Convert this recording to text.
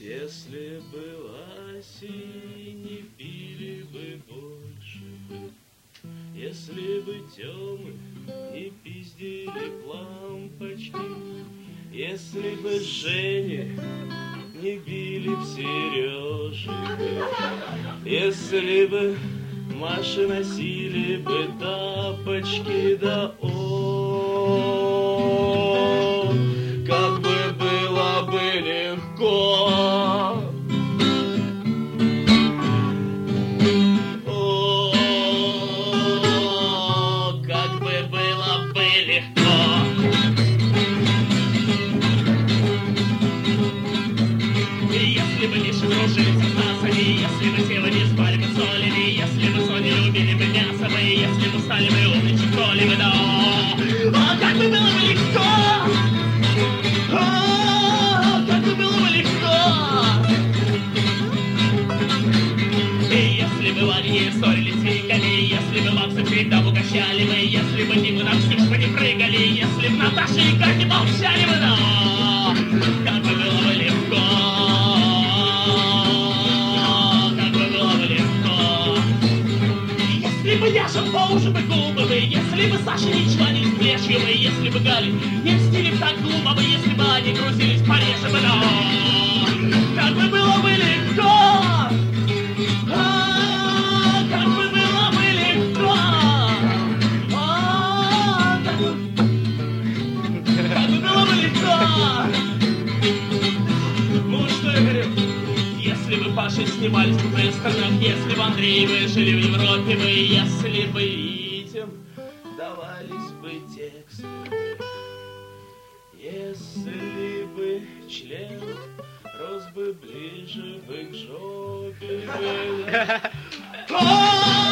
Если была осень, не пили бы больше бы. Если бы темы не пиздили лампочки. Если бы Жене не били в сережи бы. Если бы Маши носили бы тапочки, да о, как бы было бы легко. О, как бы было бы легко. Если бы Миша дружили с насами, если бы Сева не спали бы солями, если бы Соня любили бы мясо бы, если бы стали бы умничать коли бы, да. О, как бы было бы легко! О, как бы было бы легко! И если бы Ваня ссорили тикали, если бы Макса всегда угощали бы, если бы Диму на Ксюшку не прыгали, если бы Наташа и Катя молчали бы, да. Как бы было бы легко! Если бы Яша поуже бы губы бы, если бы Саша ничего не сплешили бы, если бы Гали не мстили бы так глупо бы, если бы они грузились пореже бы, да. Как бы было бы легко! Как бы было бы легко! Как бы было бы легко! Ну что я говорю? Если бы Паша снимались в вестернах, если бы Андреевы жили в Европе бы, если бы детям давались бы тексты, если бы член рос бы ближе бы к жопе бы.